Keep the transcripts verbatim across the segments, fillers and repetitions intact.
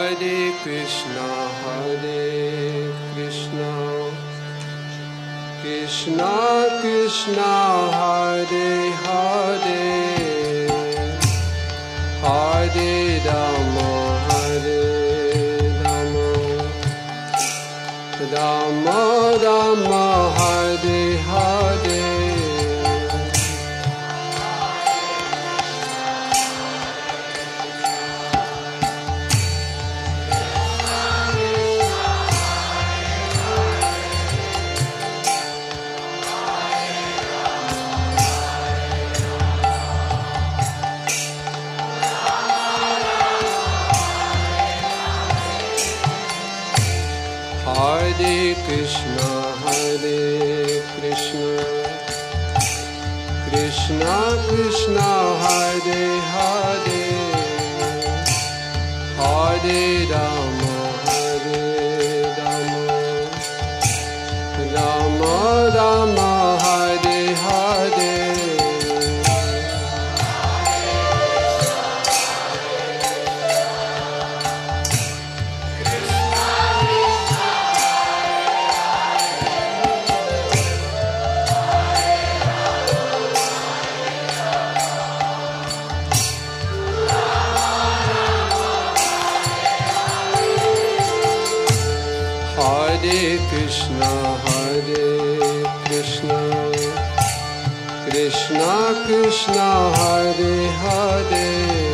Hare Krishna, Hare Krishna, Krishna Krishna, Hare Hare, Hare Rama, Hare Rama, Rama Rama, Hare Hare. Hare Krishna, Hare Krishna, Krishna Krishna, Hare Hare, Hare Rama, Hare Rama, Rama Rama, Hare Hare. Hare Krishna, Hare Krishna, Krishna Krishna, Hare Hare,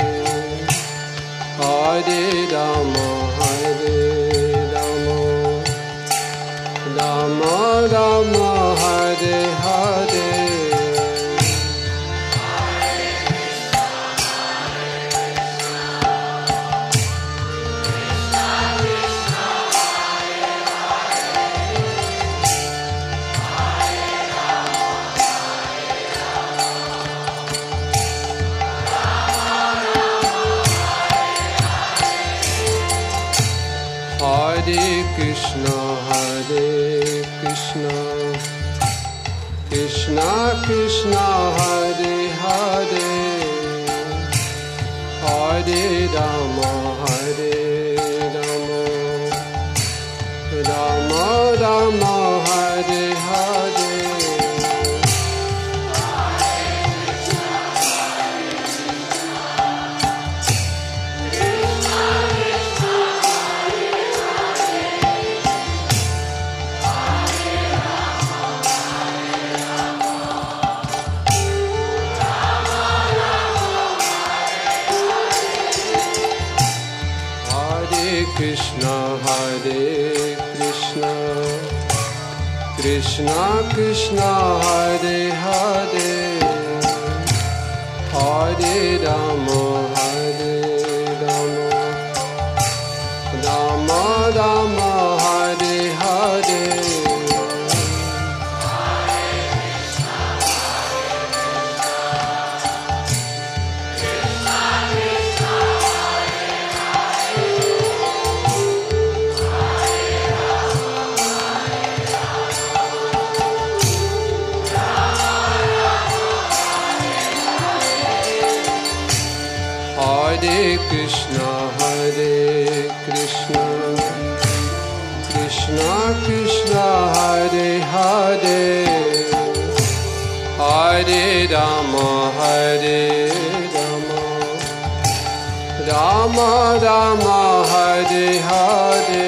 Hare Rama, Hare Rama, Rama Rama, Hare Hare. Hare Krishna, Hare Krishna, Krishna Krishna, Hare Hare, Hare Rama, Hare Rama, Rama Rama, Hare Hare. Krishna, Hare Krishna, Krishna Krishna, Hare Hare, Hare Rama, Hare Rama, Rama Rama, Hare Hare. Hare Krishna, Hare Krishna, Krishna Krishna, Hare Hare, Hare Rama, Hare Rama, Rama Rama, Hare Hare.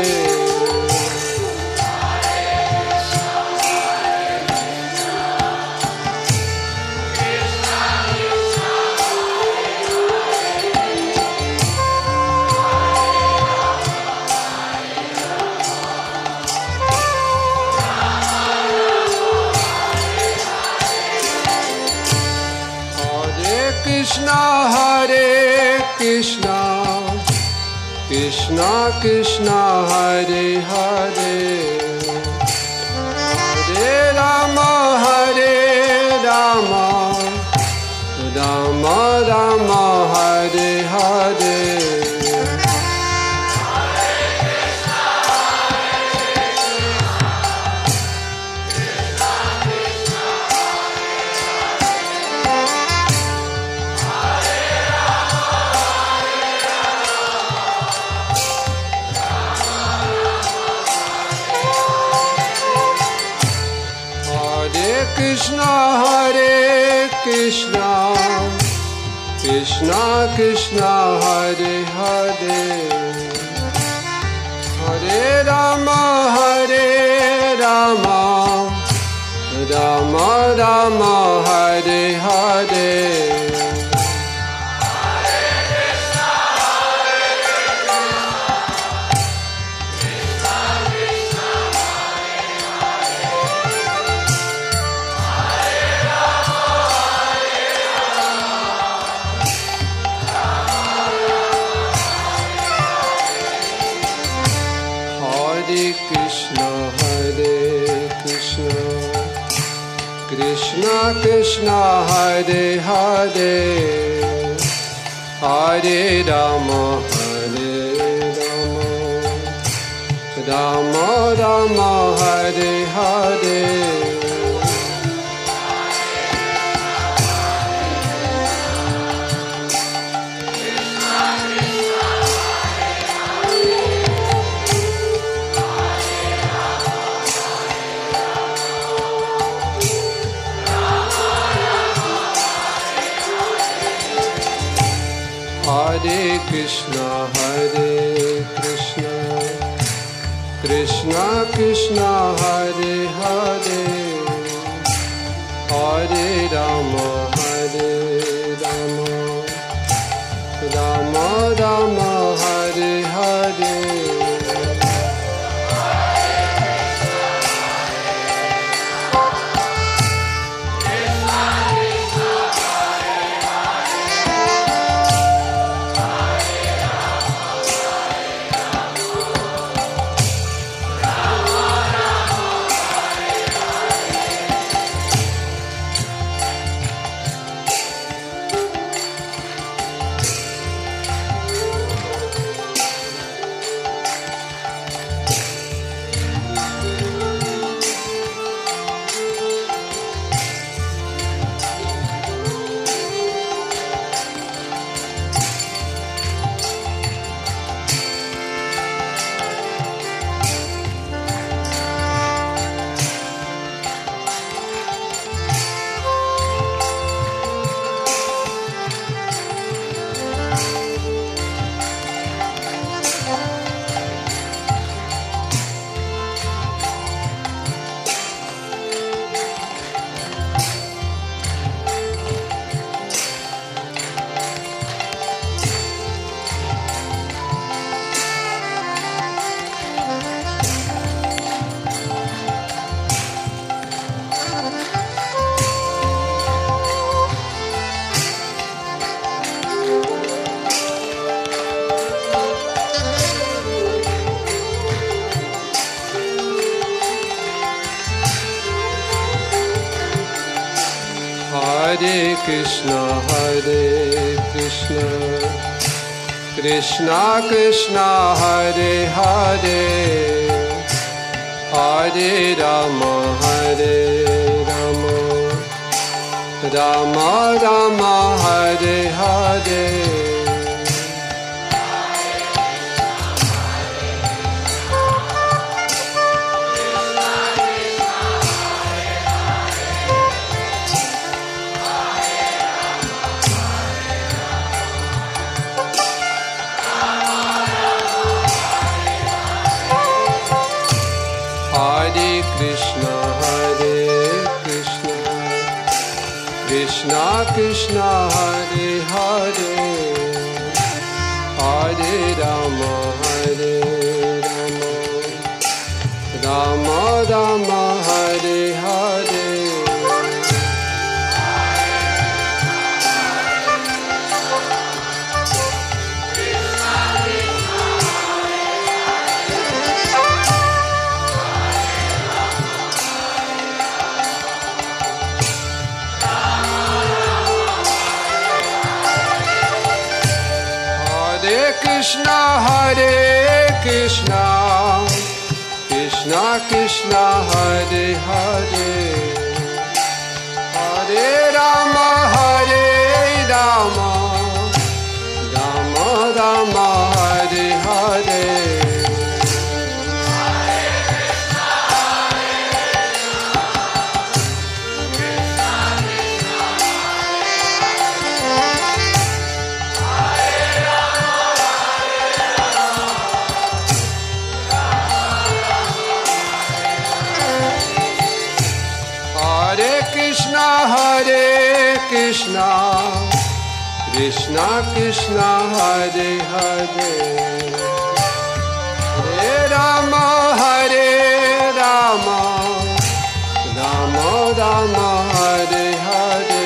Krishna, Hare Krishna, Krishna Krishna, Hare Hare, Hare Rama, Hare Rama, Rama Rama, Hare Hare. Krishna, Krishna Krishna Hare Hare, Hare Rama Hare Rama, Rama Rama Hare Hare. Krishna Krishna Hare Hare, Hare Rama Hare Rama, Rama Rama Hare Hare. Hare Krishna, Hare Krishna, Krishna Krishna Hare Hare, Hare Rama Hare Rama, Rama Rama Hare Hare. Hare Krishna, Hare Krishna, Krishna Krishna Hare Hare, Hare Rama Hare Rama, Rama Rama Hare Hare. Hare Krishna, Hare Krishna, Krishna Krishna Hare Hare, Hare Rama Hare Rama, Rama Rama Hare Hare. Krishna, Hare Krishna, Krishna Krishna Hare Hare, Hare Rama Hare Rama, Rama Rama Hare Hare. Hare Krishna Krishna Hare Hare Hare Rama Hare Rama Rama Rama Hare Hare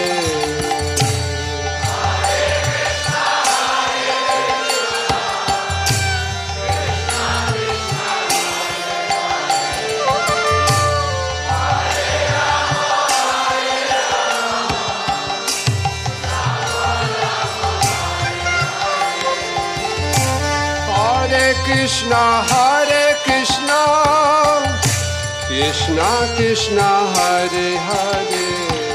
Krishna Hare Krishna Krishna Krishna Hare Hare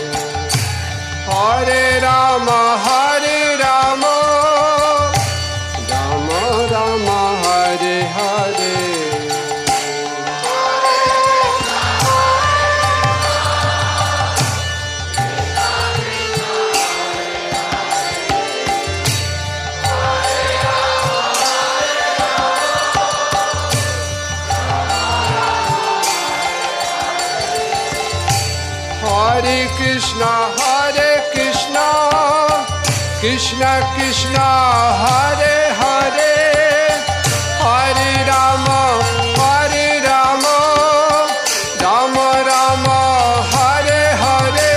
Hare Rama Hare Rama Rama Rama Hare Hare Hare Krishna Hare Krishna Krishna Krishna Hare Hare Hare Rama Hare Rama Rama Rama Hare Hare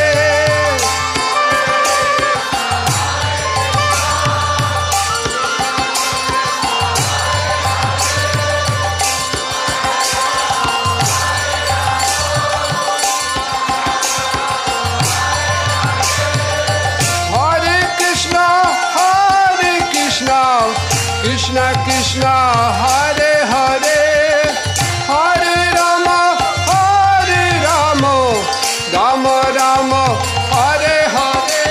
Krishna Krishna Hare Hare Hare Rama Hare Rama Rama Rama Hare Hare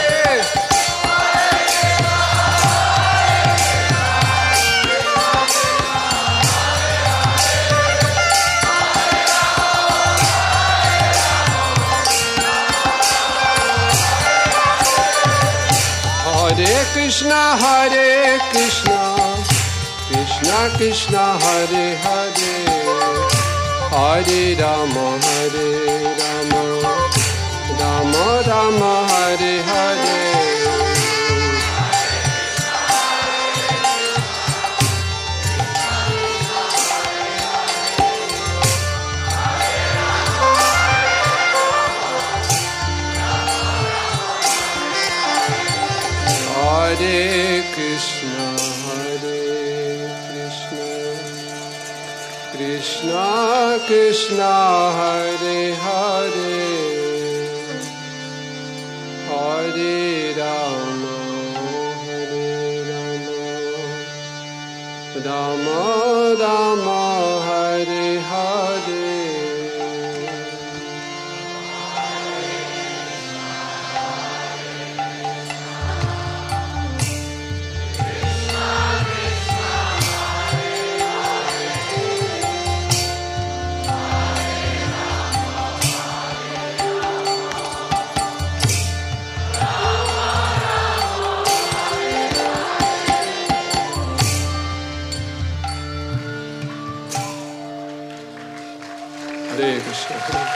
Hare Krishna Hare Krishna Krishna Krishna Hare Hare Hare Rama Hare Rama Rama Rama Hare Hare Hare Krishna Hare Krishna Krishna Hare Hare Hare Rama Hare Rama Rama Rama Hare Hare Hare Krishna.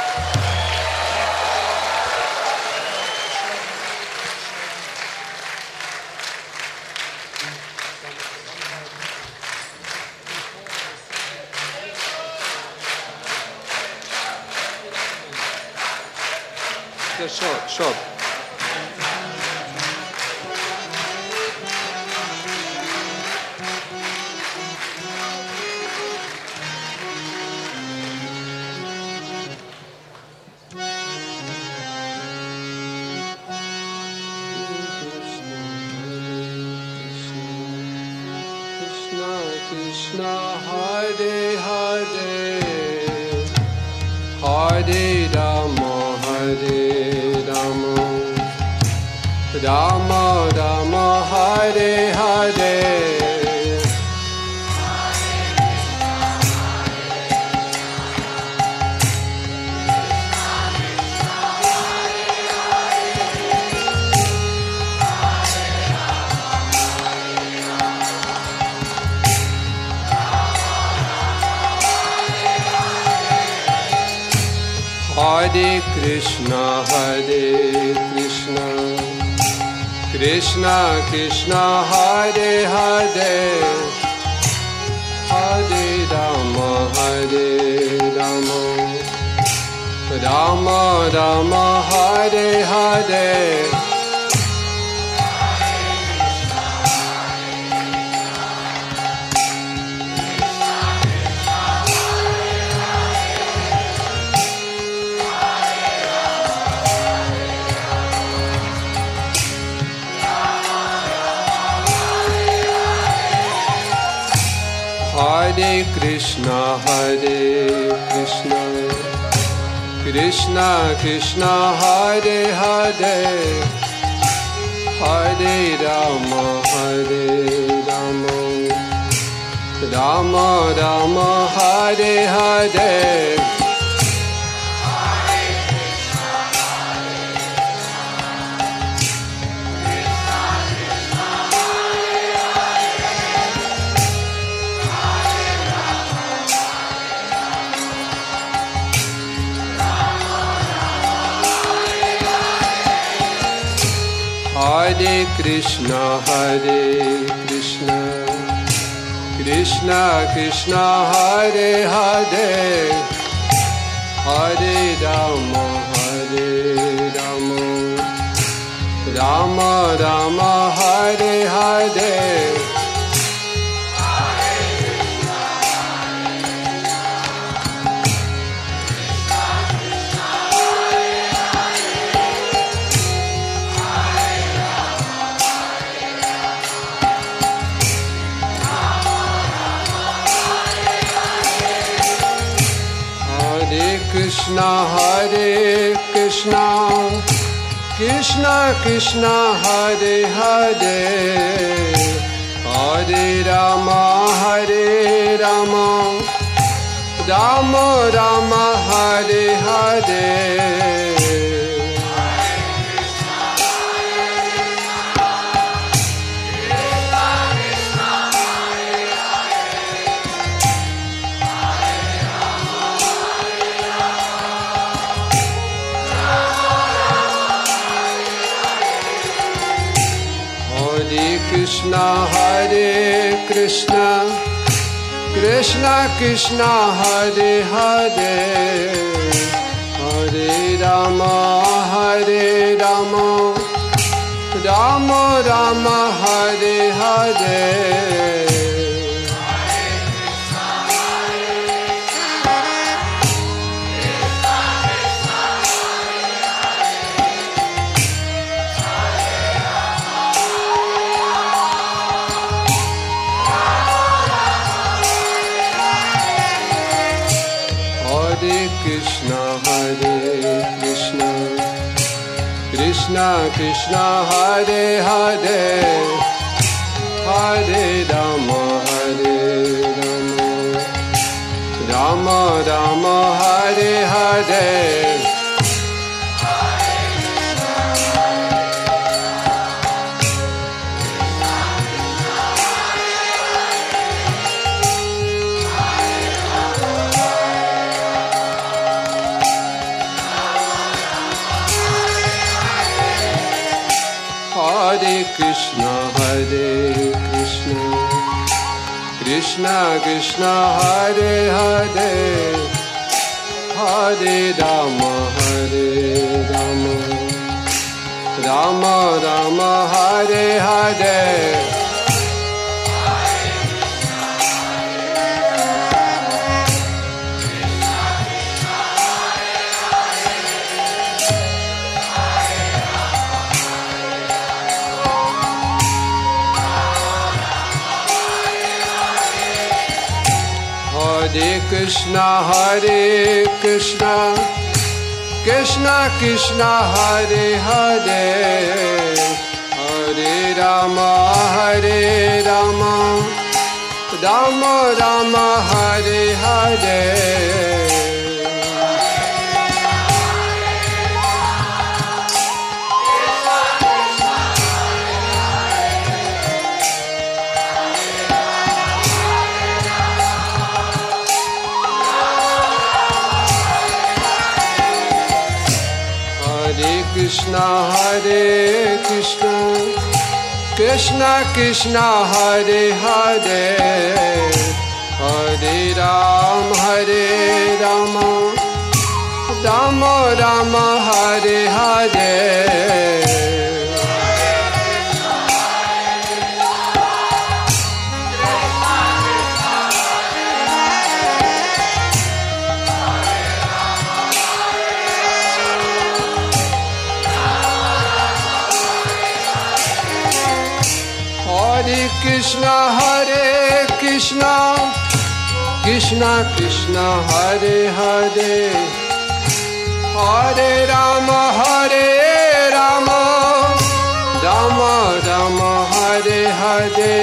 Yeah, short, short. Krishna Hare Hare Hare Rama Hare Rama Rama Rama Hare Hare Hare Krishna Hare Krishna Krishna Krishna Hare Hare Hare Rama Hare Rama Rama Rama Hare Hare Hare Krishna Hare Krishna Krishna Krishna Hare Hare Hare Rama Hare Rama Rama Rama Hare Hare Hare Krishna Hare Krishna Krishna Krishna Hare Hare Hare Rama Hare Rama Rama Rama Hare Hare Krishna Hare Krishna Krishna Krishna Hare Hare Hare Rama Hare Rama Rama Rama Hare Hare Krishna Hare Krishna Krishna Krishna Hare Hare Hare Rama Hare Rama Rama Rama Hare Hare Krishna Hare Krishna Krishna Krishna Hare Hare Hare Rama Hare Rama Rama Rama Hare Hare Hare Krishna Hare Krishna Krishna Krishna Hare Hare Hare Rama Hare Rama Rama Rama Hare Hare Hare Krishna Hare Krishna Krishna Krishna Hare Hare Hare Rama Hare Rama Rama Rama Hare Hare Krishna Hare Krishna Krishna Krishna Hare Hare Hare Ram Hare Rama Rama Rama Hare Hare Hare Krishna Hare Krishna Krishna Krishna Hare Hare Hare Rama Hare Rama Rama Rama Hare Hare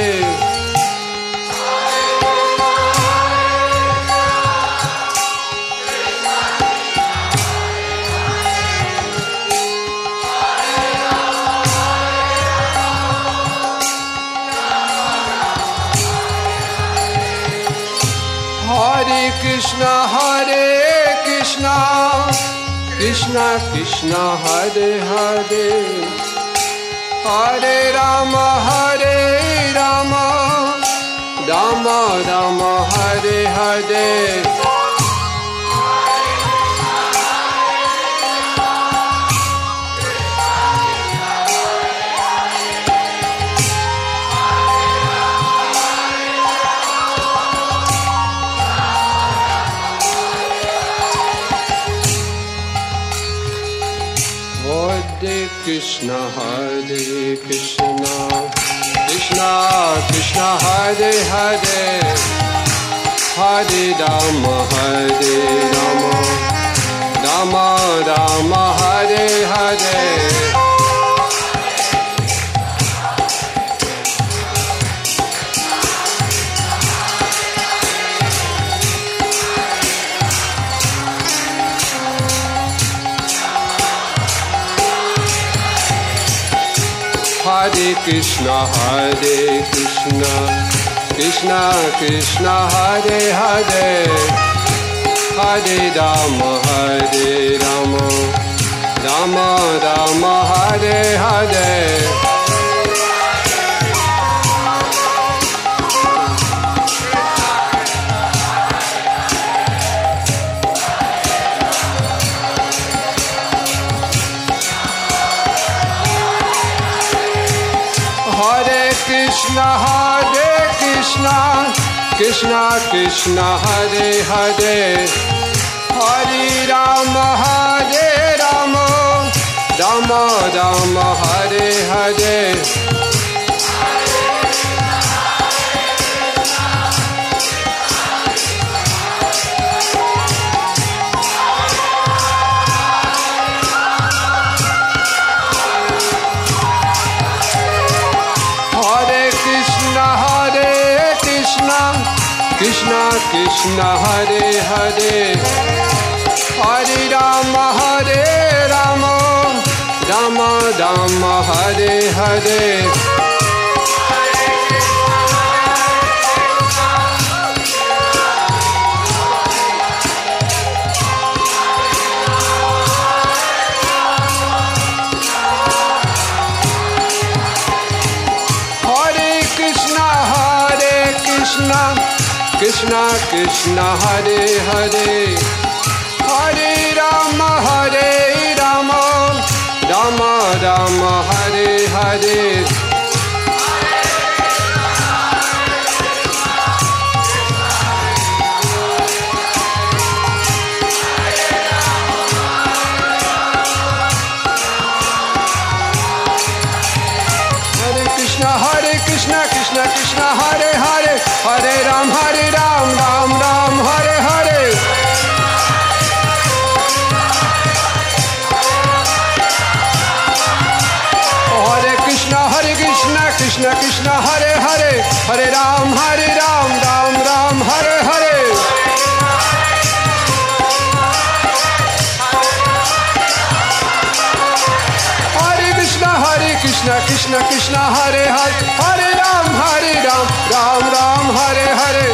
Hare Krishna Hare Krishna Krishna Krishna Hare Hare Hare Rama Hare Rama Rama Rama Hare Hare Krishna Hare Krishna Krishna Krishna Hare Hare Hare Rama Hare Rama Rama Rama Hare Hare Hare Krishna Hare Krishna Krishna Krishna Hare Hare Hare Rama Hare Rama Rama Rama Hare Hare Hare Krishna Hare Krishna Krishna Krishna Hare Hare Hare Rama Hare Rama Rama Rama Hare Hare Krishna Krishna Hare Hare Hare Rama Hare Rama Rama Rama Hare Hare Krishna Krishna Hare Hare Hare Rama Hare Rama Rama Rama Hare Hare Hare Krishna Hare Krishna Krishna Krishna Hare Hare Hare Ram Hare Ram Ram Ram Hare Hare Hare Krishna Hare Krishna Krishna Krishna Hare Hare Hare Ram Hare Ram Ram Ram Hare Hare Hare Krishna Hare Krishna Krishna Krishna Hare Hare Hare Ram Hare Ram Ram Ram Hare Hare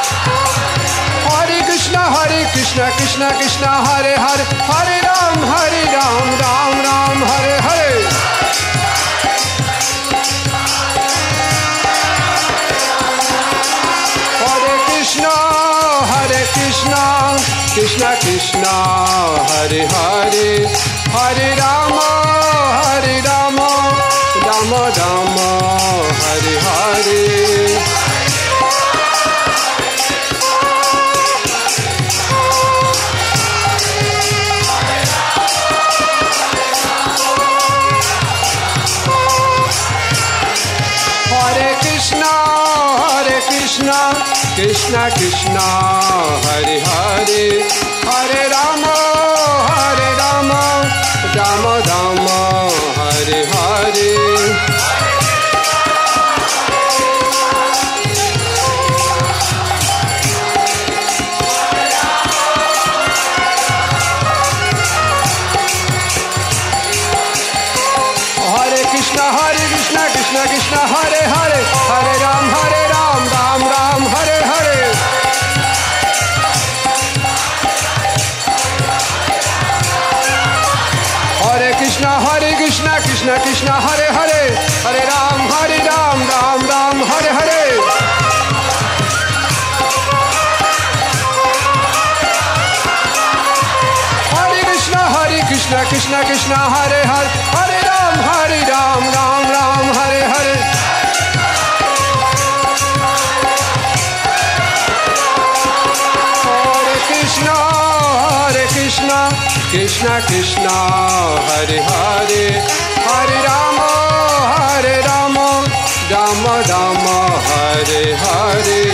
Hare Krishna Hare Krishna Krishna Krishna Hare Hare Hare Ram Hare Hare Rama, Hare Rama, Rama Rama, Hare Hare. Hare Krishna, Hare Krishna, Krishna Krishna, Hare Hare, Hare Rama, Hare Rama, Rama Rama, Hare Hare. Hare Krishna, Hare Krishna, Krishna Krishna, Hare Hare, Hare Ram, Hare Ram, Ram Ram, Hare Hare. Hare Krishna, Hare Krishna, Krishna Krishna, Hare Hare, Hare Ram, Hare Ram, Ram Ram, Hare Hare. Hare Krishna, Hare Krishna, Krishna Krishna, Hare Hare, Hare Ram, Hare Ram, Ram Ram, Hare Hare. Hare Krishna, Hare Krishna, Krishna Krishna, Hare Hare, Hare Rama, Hare Rama, Rama Rama, Hare Hare.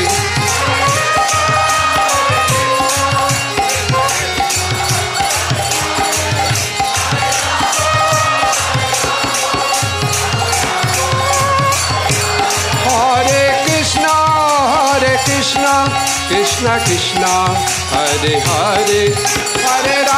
Hare Krishna, Hare Krishna, Krishna Krishna, Hare Hare, Hare